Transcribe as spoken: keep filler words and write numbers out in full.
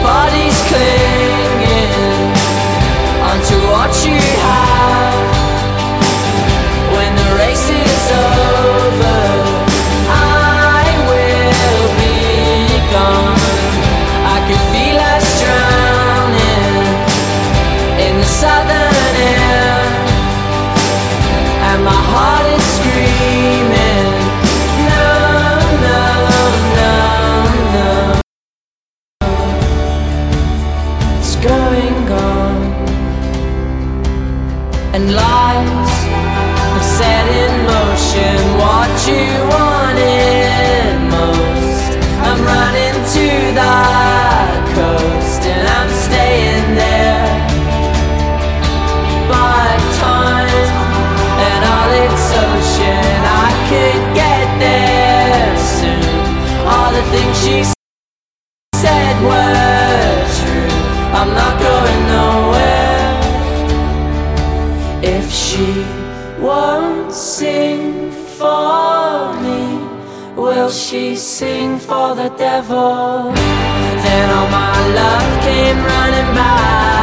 body's clinging onto what you have. When the race is over, I will be gone. I could feel us drowning in the southern air, and my heart is screaming, no, no, no, no. It's going gone, and lights have set in motion what you wanted most. I'm running to the coast and I'm staying there. But time and all its ocean, I could get there soon. All the things she said were true. I'm not going nowhere. If she won't sing for me, will she sing for the devil? Then all my love came running back.